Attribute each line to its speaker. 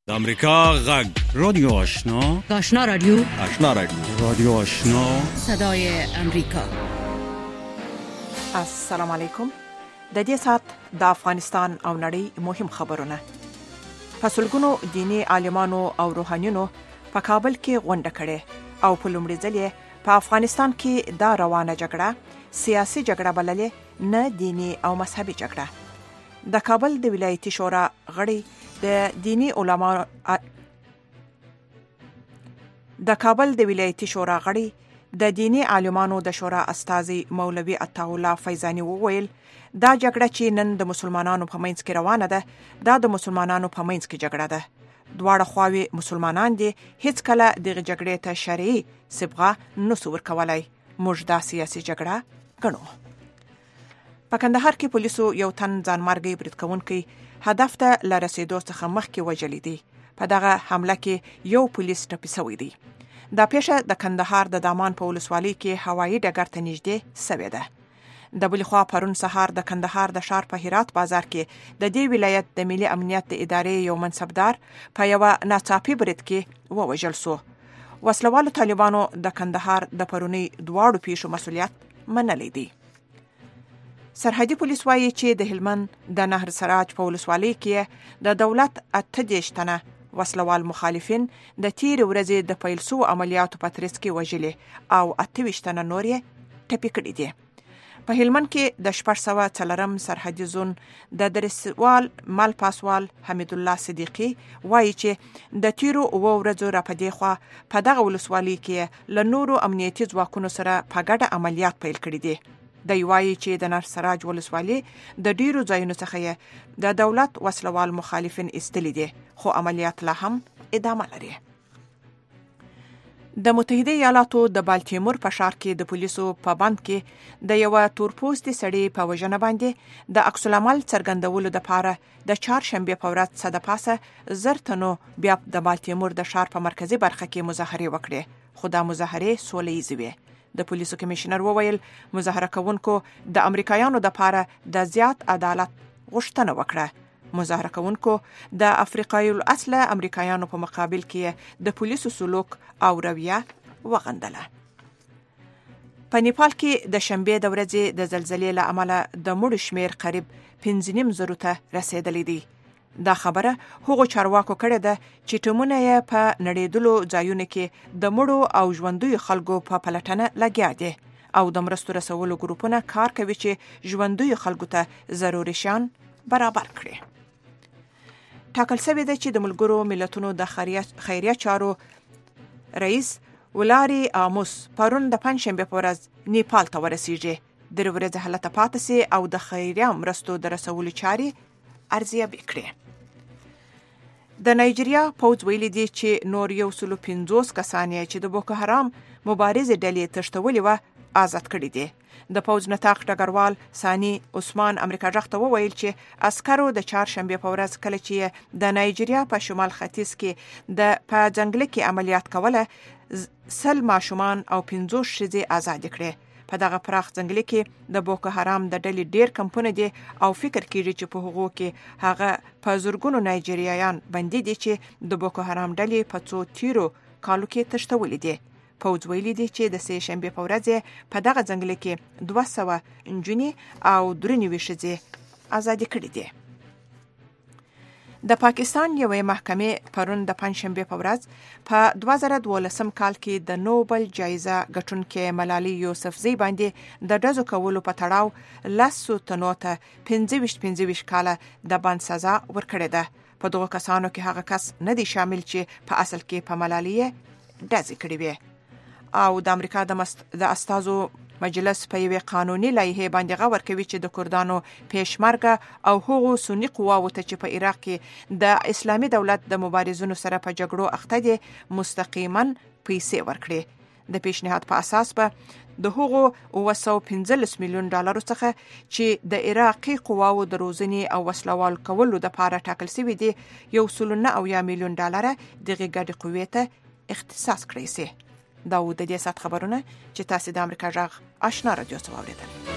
Speaker 1: د امریکا غږ رادیو آشنا
Speaker 2: رادیو
Speaker 1: رادیو آشنا
Speaker 2: صدای امریکا.
Speaker 3: السلام علیکم. د دې سات د افغانستان او نړۍ مهم خبرونه. فسلګونو دینی عالمانو او روحانيونو په کابل کې غونډه کړې او په لومړي ځل په افغانستان کې دا روانه جګړه سیاسي جګړه بللې نه دینی او مذهبي جګړه. د کابل د ولایتي شورا غړي د دینی علما د کابل د ولایتي شورا غړي د دینی عالمانو د شورا استاذي مولوي عطا الله فیضانی وویل دا جګړه چې نن د مسلمانانو په منځ کې روانه ده دا د مسلمانانو په منځ کې جګړه ده. دواړه خواوې مسلمانان دي هیڅ کله د جګړې ته شرعي صبغه نسو ورکولای. موږ دا سیاسي جګړه ګڼو. په کندهار کې پولیسو یو تن ځانمرګي برید کوونکی هدف ته لرسېدو څخه مخکې وژلی دی. په دغه حمله کې یو پولیس ټپي شوی دی. دا پیښه د کندهار د دامان په ولسوالۍ کې هوایي ډګر ته نږدې شوې ده. د بلې خوا پرون سهار د کندهار د ښار په هرات بازار کې د دې ولایت د ملي امنیت د ادارې یو منصبدار په یو ناڅاپي برید کې ووژل شو. وسلوالو طالبانو د کندهار د پرونی دواړو پیښو مسؤلیت منلی دی. سرحدي پولیس وایي چې د هلمند د نهر سراج په ولسوالۍ کې د دولت 28 تنه وسلوال مخالفین د تیر ورځې د پیل شو عملیاتو په ترڅ کې وژلي او 28 تنه نور یې ټپي کړي دي. په هلمند کې د 404 سرحدي زون د درسوال مال پاسوال حمید الله صدیقی وایي چې د تیرو ورځو را پدې خوا په دغه ولسوالۍ کې له نورو امنیتي ځواکونو سره په ګډه عملیات پیل کړي دي. د یوایي چې د نهر سراج ولسوالۍ د ډیرو ځایونو څخه د دولت وسلوال مخالفین استلی دي خو عملیات لا هم ادامه لري. د متحده ایالاتو د بالتیمور په ښار کې د پولیسو په بند کې د یو تورپوستي سړي په وژنه باندې د عکس العمل څرګندولو لپاره د چهارشنبه په ورځ څه د پاسه زر تنو بیا د بالتیمور د ښار په مرکزی برخه کې مظاهره وکړه خو دا مظاهره سوله ییزه وه. د پولیسو کمیشنر وویل مظاهره کوونکو د امریکایانو د لپاره د زیات عدالت غوښتنه وکړه. مظاهره کوونکو د افریقایي الاصل امریکایانو په مقابل کې د پولیسو سلوک او رویه وغندله. په نیپال کې د شنبه د ورځې د زلزلې له امله د مړو شمیر قریب 15,000 ته رسیدلی دی. دا خبره هغو چارواکو کړې ده چې ټیمونه یې په نړیدلو ځایونو کې د مړو او ژوندیو خلکو په پلټنه لګیا دي او د مرستو رسولو ګروپونه کار کوي چې ژوندیو خلکو ته ضروري شیان برابر کړي. ټاکل شوی ده چې د ملګرو ملتونو د خیریه چارو رئیس ولاری آموس پرون د پنځشنبه په ورځ نیپال ته ورسیږي. د ورځې حالت پاتې سي او د خیریه مرستو د رسولو چارې ارزیابي کړي. د نایجیریا پوځ ویلي دی چې نور 150 کسان چې د بوکو حرام مبارزې ډلې تښتولې و آزاد کړي دي. د پوځ نطاق ډګروال ثاني عثمان امریکا جغ ته وویل چې عسکرو د چهارشنبه په ورځ کله چې د نایجیریا په شمال ختیځ کې د په ځنګل کې عملیات کوله 100 ماشومان او 50 ښځې آزاد کړي. په دغه پراخ ځنګل کې د بوکو حرام د ډلې ډیر کمپونه دي او فکر کیږي چې په هغو کې هغه په زورګونو نایجیریایان بندي دي چې د بوکو حرام ډلې په څو تیرو کالو کې تښتولې دي. پوځ ویلي دی چې د سه شنبه په ورځ په دغه ځنګل کې 200 انجونی او 93 ښځې آزاد کړي دي. د پاکستان یوې محکمې پرون د پنځشنبه په ورځ په 2012 کال کې د نوبل جایزه ګټونکې ملالۍ یوسفزۍ باندې د ډزو کولو په تړاو 10 تنو ته 25 کاله د بند سزا ورکړې ده. په دغه کسانو کې هغه کس نه دی شامل چې په اصل کې په ملالۍ ډزې کړې وي. او د امریکا د استازو مجلس په یوه قانوني لایحه باندې غور کوي چې د کردانو پېشمرګه او هغو سنی قواو ته چې په عراق کې د اسلامي دولت د مبارزونو سره په جګړو اخته دي مستقیما پیسې ورکړي. د پیشنهاد په اساس به د هغو 215 میلیون ډالر څخه چې د عراقي قواو د روزنې او وسلوال کولو لپاره ټاکل شوی دي 1.9 میلیون ډالر دغه ګډ قوې ته اختصاص کړی شي. دا و د دې سات خبرونه چې تاسو د امریکا غږ آشنا رادیو څخه واوریدل.